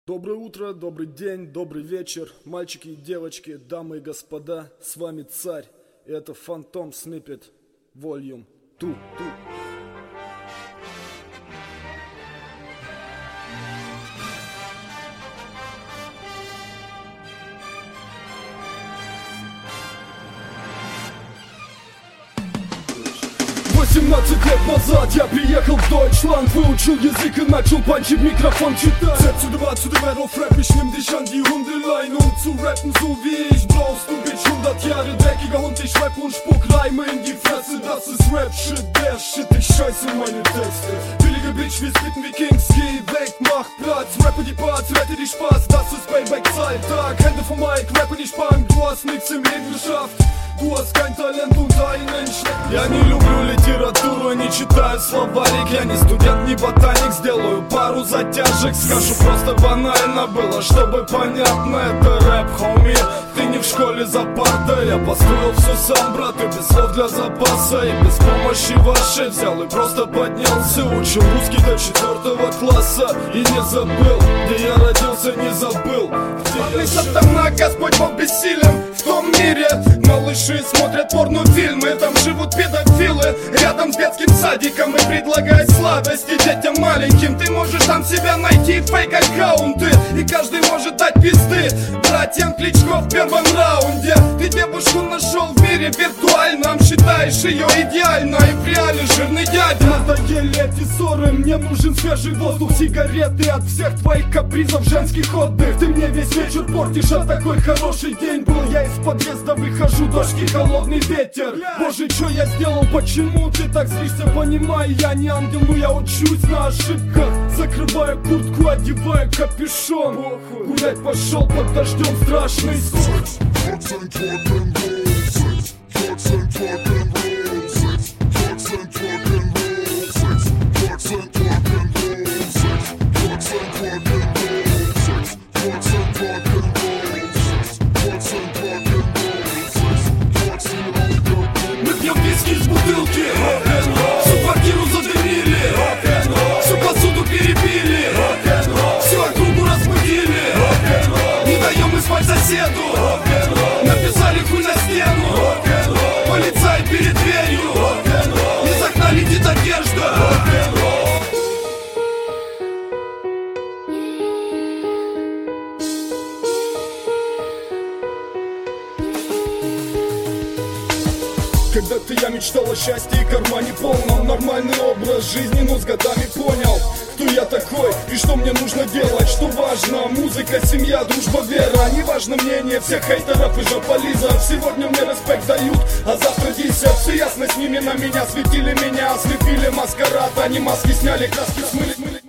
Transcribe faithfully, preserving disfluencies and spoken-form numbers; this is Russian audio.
Доброе утро, добрый день, добрый вечер, мальчики и девочки, дамы и господа, с вами Царь, и это Phantom Snippet Volume два. восемнадцать лет назад я приехал в Deutschland, выучил язык и начал панчи в микрофон читать. Setze du war zu dem Aero-Rap, ich nimm dich an die Hundeleine, um zu rappen, so wie ich. Brauchst du, Bitch, hundert Jahre dreckiger Hund, ich rapp und spuck Reime in die Fresse. Das ist Rap-Shit, der Shit, ich scheiße meine Texte. Billige Bitch, wir spitten wie Kings, geh weg, mach Platz. Rappe die Parts, rette die Spaß, das ist Payback-Zeit-Tag. Hände vom Mic, rappe die Spann, du hast nix im Leben geschafft. Du hast kein Talent und einen Schleck. Я не люблю литературу, не читаю словарик. Я не студент, не ботаник, сделаю пару затяжек. Скажу просто банально было, чтобы понятно. Это рэп, хоми, ты не в школе за партой. Я построил все сам, брат, и без слов для запаса. И без помощи вашей взял и просто поднялся. Учил русский до четвертого класса и не забыл, где я родился, не забыл. Главный сатана, Господь Бог бессилен в том мире. Малыши смотрят порнофильмы, там живут педофилы рядом с детским садиком и предлагают сладости детям маленьким. Ты можешь там себя найти, фейк-аккаунты, и каждый может дать пизды братьям Кличко в первом раунде. Ты девушку нашел в мире виртуальном, считаешь ее идеально, и в реале жирный дядя. Надоели эти ссоры, мне нужен свежий воздух, сигареты от всех твоих капризов, женских отдых. Ты мне весь вечер портишь, а такой хороший день был. Я из подъезда выхожу, дождь, холодный ветер. Боже, что я сделал, почему ты так злишься? Понимаю, я не ангел, но я учусь на ошибках. Закрываю куртку, одеваю капюшон. Гулять пошел под дождем, страшный сон. Из бутылки, всю квартиру задымили, всю посуду перепили, всю округу разбудили. Не даем мы спать соседу, написали хуй на стену. Полицай перед дверью, из окна летит одежда. Когда-то я мечтал о счастье и кармане полном. Нормальный образ жизни, но с годами понял, кто я такой и что мне нужно делать. Что важно, музыка, семья, дружба, вера. Не важно мнение всех хейтеров и жополизов. Сегодня мне респект дают, а завтра десят. Все ясно с ними, на меня светили, меня ослепили маскарад. Они маски сняли, краски смыли.